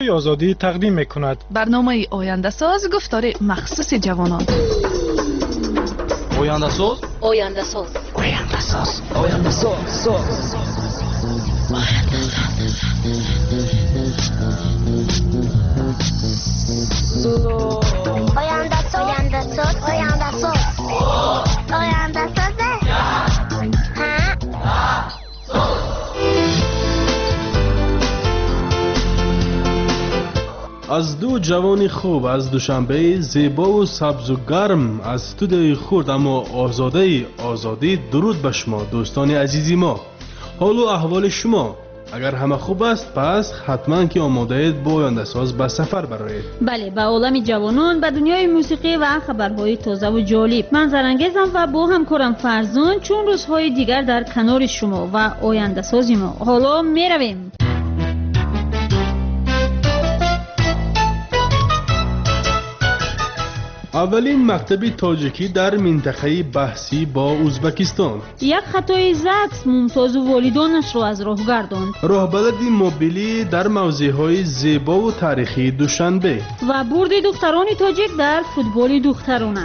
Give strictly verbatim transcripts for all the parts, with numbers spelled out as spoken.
آزادی تقدیم می‌کند. برنامه آینده ساز گفتار مخصوص جوانان. آینده ساز آینده ساز آینده ساز آینده ساز آینده ساز آینده ساز آینده ساز آینده ساز از دو جوانی خوب از دوشنبه زیبا و سبز و گرم از استودیوی خرد اما آزاده آزادی درود به شما دوستان عزیزی ما. حال و احوال شما اگر همه خوب است پس حتما که آماده اید با آینده ساز به سفر برایید. بله، به عالم جوانان، به دنیای موسیقی و خبرهای تازه و جالب. من زرنگیزم و با همکارم فرزان چون روزهای دیگر در کنار شما و آینده ساز ما. حالا می رویم. اولین مکتب تاجیکی در منطقه بحثی با ازبکستان. یک خطای زکس ممتاز و والدانش را از راه گرداند. راهبلد موبیلی در موضعهای زیبا و تاریخی دوشنبه و برد دختران تاجیک در فوتبال دخترانه.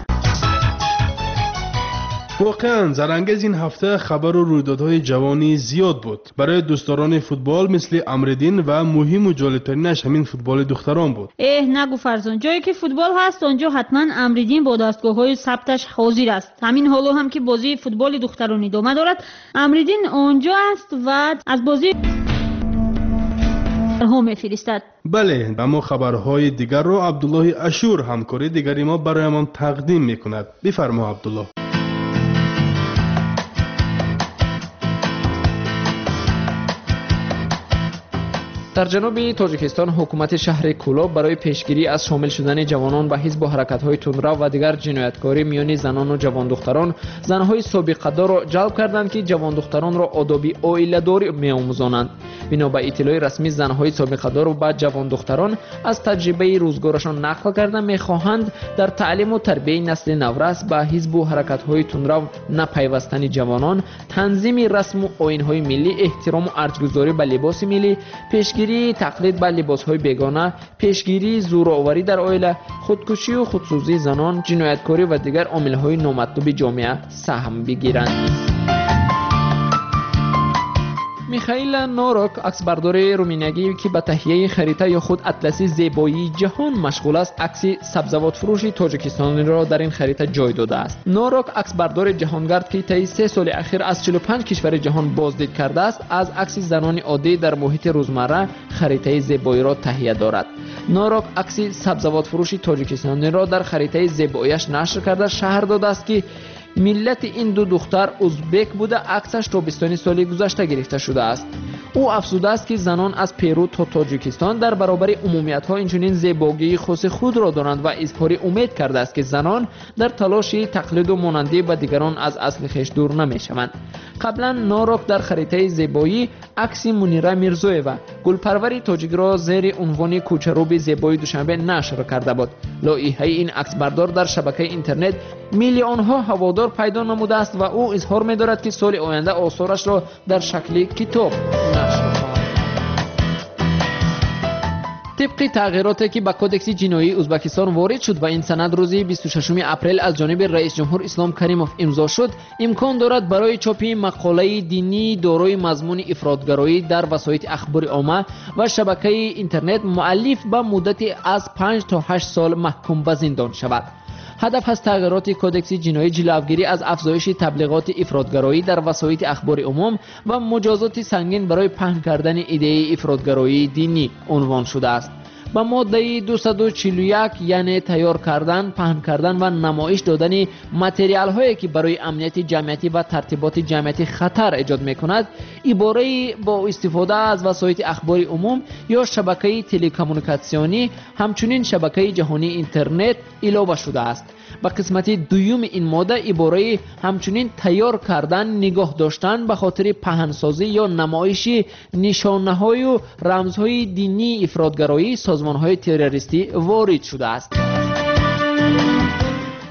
واقعا زرنگیز این هفته خبر و رویدادهای جوانی زیاد بود. برای دوستداران فوتبال مثل امردین و مهم و جالبترینش همین فوتبال دختران بود. اه نگو فرزان، جایی که فوتبال هست آنجا حتما امردین با دستگاه‌های ثبتش حاضر است. همین حالا هم که بازی فوتبال دختران ادامه دارد امردین آنجا است و از بازی ها میفرستد. بله، اما خبرهای دیگر رو عبدالله اشور همکاری دیگری ما برایمان تقدیم میکند. بفرما عبدالله. در جنوب تاجیکستان حکومت شهر کولاب برای پیشگیری از شامل شدن جوانان به حزب و حرکت‌های تندرو و دیگر جنایتکاری میان زنان و جوان دختران، زنهای سابقه‌دار را جلب کردند که جوان دختران را آداب عائله‌داری می‌آموزانند. بنا به اطلاع رسمی زنهای سابقه‌دار و بعد جوان دختران از تجربه روزگارشان نقل کرده می‌خواهند در تعلیم و تربیت نسل نورس به حزب و حرکت‌های تندرو نپیوستن جوانان، تنظیم رسم و آیین‌های ملی، احترام و ارزش‌گذاری به لباس ملی، پیشگیری تقلید به لباس‌های بیگانه، پیشگیری زورآوری در عائله، خودکشی و خودسوزی زنان، جنایتکاری و دیگر عامل‌های نامطلوب جامعه سهم بگیرند. میخائیل نوروک، عکسبردار رومینیایی که به تهیه خریطه یا خود اطلسی زیبایی جهان مشغول است، عکس سبزوات فروش تاجیکستان را در این خریطه جای داده است. نوروک عکسبردار جهانگرد که طی سه سال اخیر از چهل و پنج کشور جهان بازدید کرده است، از عکس زنان عادی در محیط روزمره خریطه زیبایی را تهیه دارد. نوروک عکس سبزوات فروش تاجیکستان را در خریطه زیباییش نشر کرده شهر داده است که ملت این دو دختر ازبک بوده، عکسش تابستان سال گذشته گرفته شده است. او افزوده است که زنان از پیرو تا تاجیکستان در برابر عمومیت ها اینچنین زیبایی خاص خود را دارند و اظهار امید کرده است که زنان در تلاش تقلید و مانندی به دیگران از اصل خویش دور نمیشوند. قبلا نوروک در خریطه زیبایی عکس منیره میرزویeva گلپرور تاجیک را زیر عنوان کوچروب زیبای دوشنبه نشر کرده بود. لایحه این عکسبردار در شبکه اینترنت میلیون ها هوادار پیدا نموده است و او اظهار می‌دارد که سال آینده آثارش را در شکل کتاب نشر خواهد. طبق تغییراتی که به کدکس جنایی ازبکستان وارد شد و این سند روز بیست و ششم اپریل از جانب رئیس جمهور اسلام کریموف امضا شد، امکان دارد برای چاپ مقاله دینی دارای مضمون افراطگرایی در وسایل اخبار عامه و شبکه اینترنت مؤلف به مدتی از پنج تا هشت سال محکوم به زندان شود. هدف از تغییرات کدکس جنایی جلوگیری از افزایش تبلیغات افراطگرایی در وسایل اخبار عموم و مجازات سنگین برای پهن کردن ایده افراطگرایی دینی عنوان شده است. با ماده دویست و چهل و یک یعنی تیار کردن، پهن کردن و نمایش دادن متریال هایی که برای امنیت جمعیتی و ترتیبات جمعیتی خطر ایجاد میکند، عباره با استفاده از وسایل اخبار عموم یا شبکه تلکمونیکاسیونی همچنین شبکه جهانی اینترنت علاوه شده است. با قسمت دوم این ماده عباره همچنین تیار کردن، نگاه داشتن به خاطر پهنسازی یا نمایش نشانه‌های و رمزهای دینی افراطگرایی سازمان‌های تروریستی وارد شده است.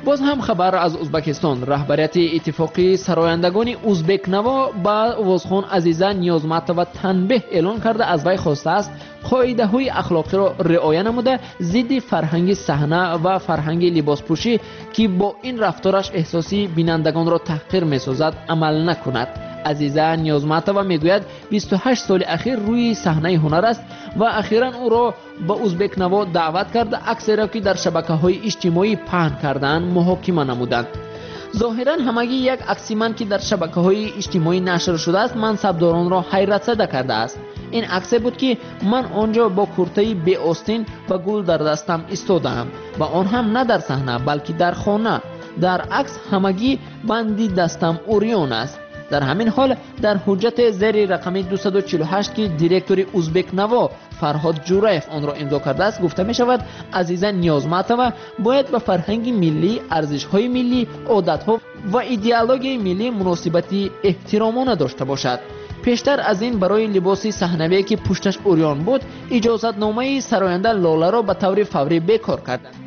باز هم خبر از ازبکستان. رهبریت اتفاقی سرایندگان ازبک نوا با آوازخوان عزیزه نیازمطلب تنبیه اعلان کرده از وی خواسته است قاعده های اخلاقی را رعایت نموده ضد فرهنگ صحنه و فرهنگ لباسپوشی که با این رفتارش احساسی بینندگان را تحقیر می‌سازد عمل نکند. عزیزه نیازمطلب میگوید بیست و هشت سال اخیر روی صحنه هنر است و اخیراً او را با ازبک نوا دعوت کرده عکسی را که در شبکه‌های اجتماعی پهن کردند محاکمه نمودند. ظاهراً همگی یک عکسی من که در شبکه‌های اجتماعی نشر شده است منصبداران را حیرت زده کرده است. این عکسی بود که من آنجا با کرته بی آستین و گل در دستم ایستادم و آن هم نه در صحنه بلکه در خانه. در عکس همگی بندی دستم اوریان است. در همین حال در حجت زیر رقم دویست و چهل و هشت که دیرکتور ازبک نوا فرهاد جورایف آن را امضا کرده است گفته می شود عزیزه نیازمطلب باید به فرهنگ ملی، ارزش‌های ملی، عادت‌ها و ایدئولوژی ملی مناسبتی احترامانه داشته باشد. پیشتر از این برای لباس صحنوی که پشتش اوریان بود اجازتنامه سراینده لاله را به طور فوری بیکار کردند.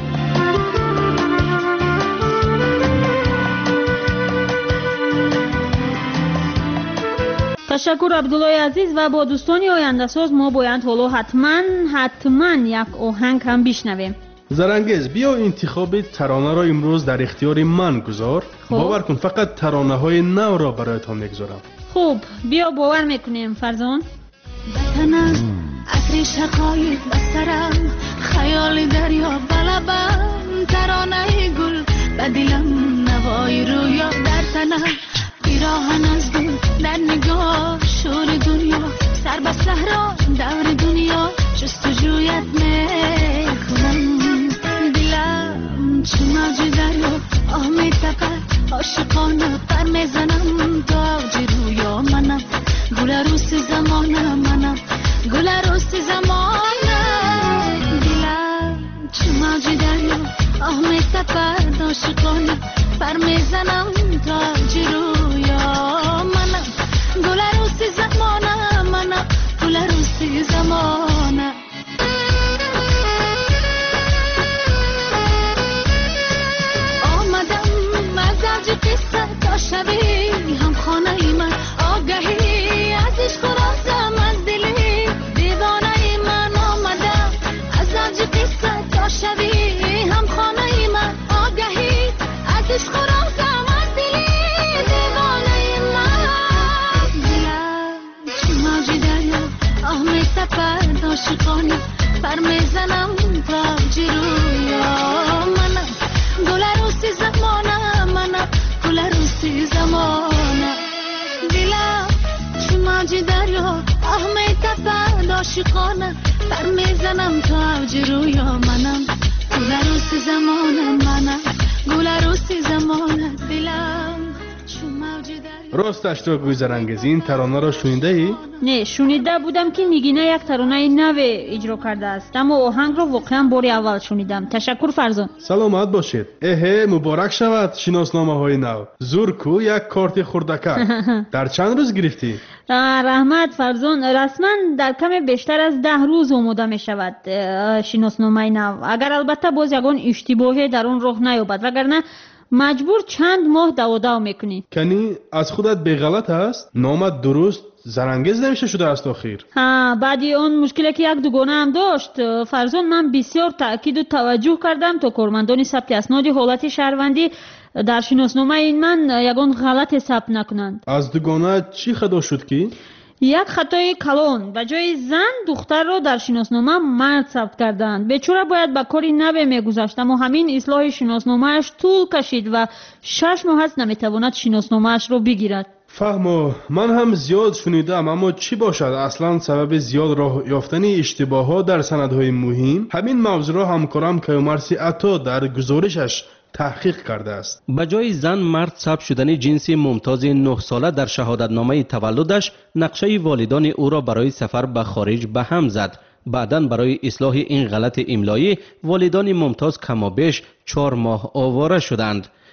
تشکر عبدالله عزیز و با دوستان آینده ساز ما باید حالا حتما حتما یک آهنگ هم بشنویم. زرنگز بیا انتخاب ترانه را امروز در اختیار من گذار. باور کن فقط ترانه های نو را برایتان میگذارم. خوب بیا باور میکنیم فرزان. وطنم عطر شقایق بسرم خیال دریا بلبم ترانه گل به دلم نوای رویا در تنم پیراهن از دل در نگاه شور دنیا سر به صحرا دور دنیا جستجویت میکنم دلم چه موج دریا آه میتپد عاشقانه پر میزنم تاج رویا منم گل عروس زمانه منم گل عروس زمانه دلم چه موج دریا آه میتپد عاشقانه پر میزنم تاج رویا منم گل عروس زمانه منم گل عروس زمانه آمدم از اوج قصه تا شبی هم خانه ای من آگهی از عشق و رازم از دلی دیوانه ای من آمدم از اوج قصه تا شبی هم خانه ای من آگهی از عشق و رازم از دلی دیوانه ای من دلم چه موج دریا آه میتپد عاشقانه پر میزنم تاج رویا منم گل عروس زمانه منم گل عروس زمانه دلم چه موج دریا آه میتپد عاشقانه پر میزنم تاج رویا منم گل عروس زمانه منم گل عروس زمانه دلم چه موج دریا. راستش را گوی زرنگز این ترانه را شنیده ای؟ نه شنیده بودم که نگینه یک ترانه نو اجرا کرده است اما آهنگ را واقعا باری اول شنیدم. تشکر فرزان. سلامت باشید. اهه مبارک شود شناسنامه های نو. زورکو یک کارت خردکک. در چند روز گرفتی؟ رحمت فرزان رسما در کم بیشتر از ده روز آماده می شود شناسنامه نو اگر البته باز یگان اشتباهی در اون راه نیابد وگرنه مجبور چند ماه دو میکنی. کنی از خودت به غلط است؟ نامت درست زرنگز نمیشه شده است آخیر. ها بعدی اون مشکلی که یک دوگانه هم داشت فرزان من بسیار تاکید و توجه کردم تا کارمندان ثبت اسناد حالت شهروندی در شناسنامه این من یگان غلط ثبت نکنند. از دوگانه چی خطا شد کی؟ یک خطای کلان به جای زن دختر را در شناسنامه مرد ثبت کردند. بیچاره باید به کاری نبه میگذشت اما همین اصلاح شناسنامه‌اش طول کشید و شش ماه است نمیتواند شناسنامه‌اش را بگیرد. فهمو من هم زیاد شنیدم اما چی باشد اصلا سبب زیاد راه یافتن اشتباهات در سندهای مهم همین موضوع را همکارم کیومرثی عطا در گزارشش تحقیق کرده است. به جای زن مرد ثبت شدن جنسی ممتاز نه ساله در شهادتنامه تولدش نقشه والدان او را برای سفر به خارج به هم زد. بعداً برای اصلاح این غلط املایی والدان ممتاز کمابیش چهار ماه آواره شدند.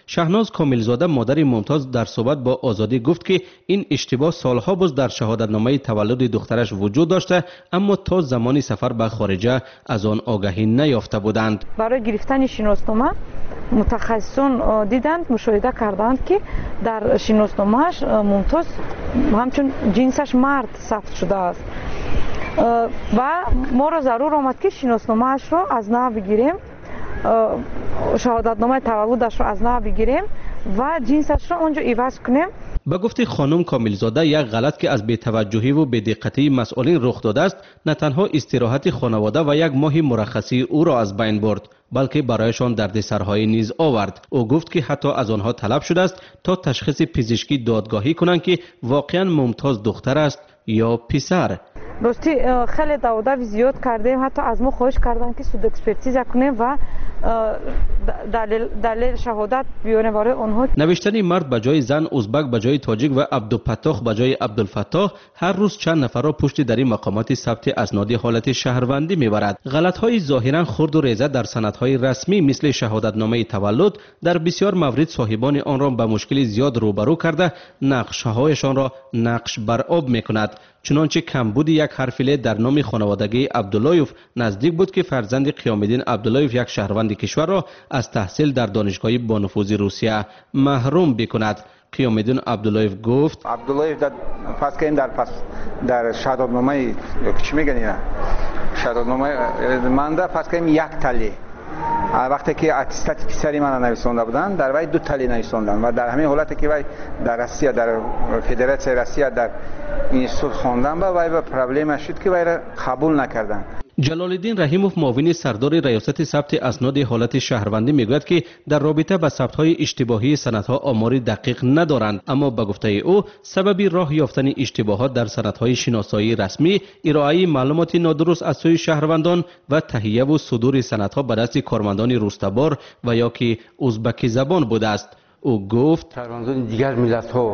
شهناز کاملزاده مادر ممتاز در صحبت با آزادی گفت که این اشتباه سالها باز در شهادتنامه تولد دخترش وجود داشته، اما تا زمان سفر به خارجه از آن آگاهی نیافته بودند. برای گرفتن شناسنامه متخصصان دیدند، مشاهده کردند که در شناسنامه‌اش ممتاز همچون جنسش مرد ثبت شده است و ما را ضرور آمد که شناسنامه‌اش را از نو بگیریم، شهادتنامه تولدش را از نو بگیریم و جنسش را اونجا عوض کنیم. به گفته خانم کاملزاده، یک غلط که از بی‌توجهی و بی‌دقتی مسئولین رخ داده است، نه تنها استراحت خانواده و یک ماه مرخصی او را از بین برد، بلکه برایشان دردسرهای نیز آورد. او گفت که حتی از آنها طلب شده است تا تشخیص پزشکی دادگاهی کنند که واقعا ممتاز دختر است یا پسر. راستی خیلی دعوت زیاد کردیم، حتی از ما خواهش کردن که سود اکسپرتیز کنیم و دلیل دلیل شهادت بیاریم برای آنها. نوشتن مرد به جای زن، ازبک به جای تاجیک و عبدالفتاح به جای عبدالفتاح هر روز چند نفر را پشت در این مقامات ثبت اسناد حالت شهروندی میبرد. غلط‌های ظاهرا خرد و ریزه در سندهای رسمی مثل شهادتنامه تولد در بسیار موارد صاحبان آن را به مشکل زیاد روبرو کرده، نقشه‌هایشان را نقش بر آب میکند. چنانچه کمبود یک حرف ل در نام خانوادگی عبداللهیف نزدیک بود که فرزند قیام‌الدین عبداللهیف یک شهروند کشور را از تحصیل در دانشگاه با نفوذ روسیه محروم بکند. قیام‌الدین عبداللهیف گفت عبداللهیف در پس که این در پس در شهادتنامه چی میگن اینا شهادتنامه مانده پس که یک تلی وقتی که اتستات پسری من نویسنده بودن در وی دو تلی نویسندن و در همین حالتی که وی در روسیه در فدراسیون روسیه در اینستیتوت خواندن با وی به پرابلم شد که وی را قبول نکردن. جلال الدین رحیموف معاون سردار ریاست ثبت اسناد حالت شهروندی میگوید که در رابطه با ثبت‌های اشتباهی سندها آمار دقیق ندارند، اما به گفته او سبب راه یافتن اشتباهات در سندهای شناسایی رسمی ارائه معلومات نادرست از سوی شهروندان و تهیه و صدور سندها به دست کارمندان روستبار و یا که ازبک زبان بوده است. او گفت شهروندان دیگر ملت‌ها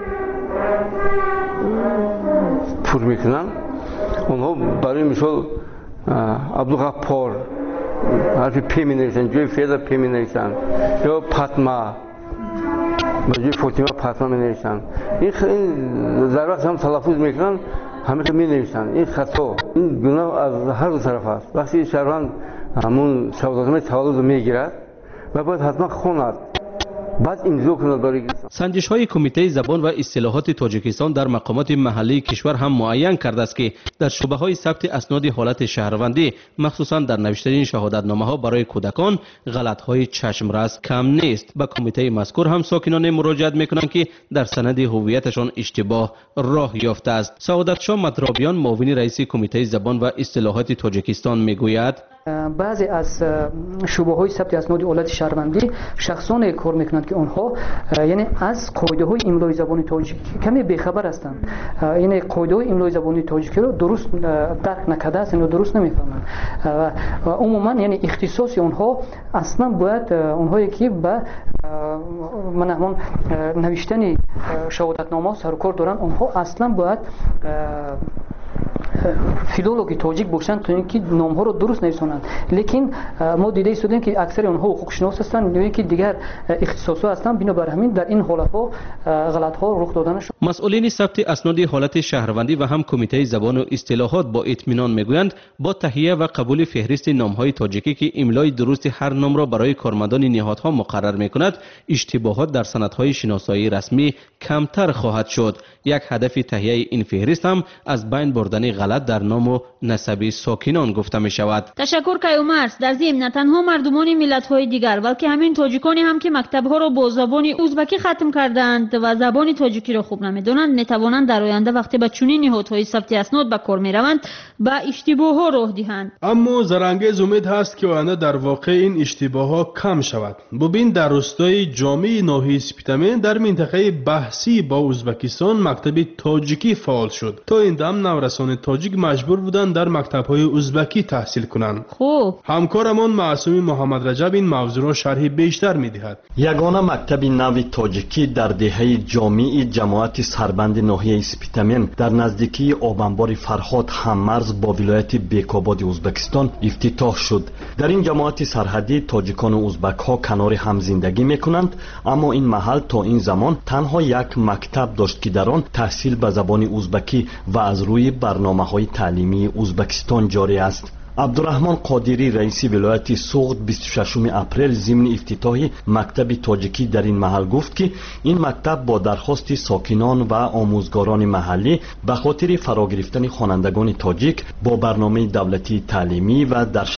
پر میکنند، اونها برای مثال عبدالغفار حرف پی می نویسند جای فعل پی می نویسند یا پاتما به جای فاطمه پاتما می نویسند. این در وقت هم تلفظ میکنند همه می نویسند. این خطا، این گناه از هر دو طرف است. وقتی شهروند همون شهادتنامه تولد میگیرد و باید حتما خواند بعد امضا کند برای سنجش های کمیته زبان و اصطلاحات تاجیکستان در مقامات محلی کشور هم معین کرده است که در شبه های ثبت اسناد حالت شهروندی مخصوصا در نوشتن شهادتنامه ها برای کودکان غلط های چشم رس کم نیست. به کمیته مذکور هم ساکنان مراجعت میکنند که در سند هویتشان اشتباه راه یافته است. سعادت شاه مطرابیان معاون رئیس کمیته زبان و اصطلاحات تاجیکستان میگوید بعضی از شبه های ثبت اسناد حالت شهروندی شخصان کار میکنند که آنها یعنی از قاعده های املای زبان تاجیکی کمی بیخبر هستند، یعنی قاعده های املای زبان تاجیکی رو درست درک نکرده هستند و درست نمیفهمند و عموما یعنی اختصاص آنها اصلا باید اونهایی که به من همون نوشتن شهادتنامه سر و کار دارن اونها اصلا باید فیلولوژی تاجیک باشند تا اینکه نام ها رو درست نویسونند. لیکن ما دیده ایستادیم که اکثر اونها حقوق شناس هستند یا که دیگر اختصاصا هستند، بنابر همین در این حالت ها غلط ها رخ دادن شد. مسئولین ثبت اسناد حالت شهروندی و هم کمیته زبان و اصطلاحات با اطمینان میگویند با تهیه و قبول فهرست نام های تاجیکی که املای درست هر نام را برای کارمندان نهادها مقرر میکند، اشتباهات در سندهای شناسایی رسمی کمتر خواهد شد. یک هدف تهیه این فهرست هم از بین بردن غلط در نام و نسب ساکنان گفته می شود. تشکر کیومرس. در ضمن نه تنها مردمان ملت‌های دیگر بلکه همین تاجیکانی هم که مکتب‌ها را با زبان ازبکی ختم کردند و زبان تاجیکی را خوب نمی‌دانند می توانند در آینده وقتی به چنین نهادهای ثبت اسناد به کار می‌روند به اشتباه‌ها راه دهند. اما زرانگیز امید هست که آینده در واقع این اشتباه‌ها کم شود. ببین در روستای جامع ناحیه سپیتامین در منطقه بحثی با ازبکستان مکتب تاجیکی فعال شد. تا این دم نورسان تاجیک مجبور بودند در مکتب‌های ازبکی تحصیل کنند. خوب. همکارمان معصوم محمد رجب این موضوع را شرح بیشتر می‌دهد. یگانه مکتب نو تاجیکی در دهه جامع جماعت جماعت سربند ناحیه سپیتامن در نزدیکی آبانبار فرهاد هممرز با ولایت بیکاباد ازبکستان افتتاح شد. در این جماعت سرحدی تاجیکان و ازبک ها کنار هم زندگی میکنند، اما این محل تا این زمان تنها یک مکتب داشت که در آن تحصیل به زبان ازبکی و از روی برنامه‌های تعلیمی ازبکستان جاری است. عبدالرحمن قادری رئیس ولایت سوغد بیست و ششم اپریل ضمن افتتاح مکتب تاجیکی در این محل گفت که این مکتب با درخواست ساکنان و آموزگاران محلی به خاطر فرا گرفتن خوانندگان تاجیک با برنامه دولتی تعلیمی و در